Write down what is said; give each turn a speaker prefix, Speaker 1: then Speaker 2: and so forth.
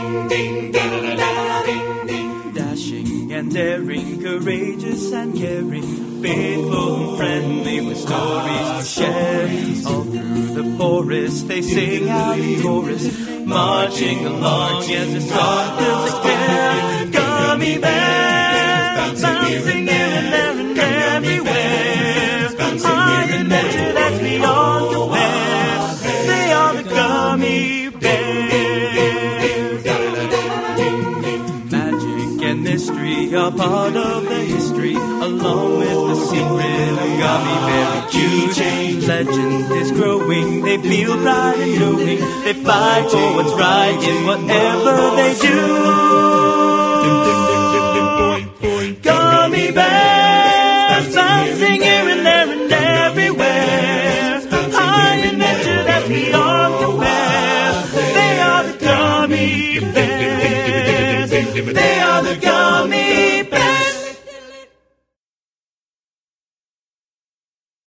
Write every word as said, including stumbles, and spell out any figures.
Speaker 1: Dashing and daring, courageous and caring, faithful and friendly with stories to share. All through the forest they sing out in chorus, marching along as the song fills the air. Gummy bears, bouncing here and there and everywhere. High and measured as beyond compare. They are the gummy bears. Magic and mystery are part of the history, along with the secret of gummy bear change. Legend is growing, they feel pride in knowing they fight for what's right in whatever they do. Gummy bears, bouncing here and there and everywhere. High and measured as beyond compare. They are the gummy bears.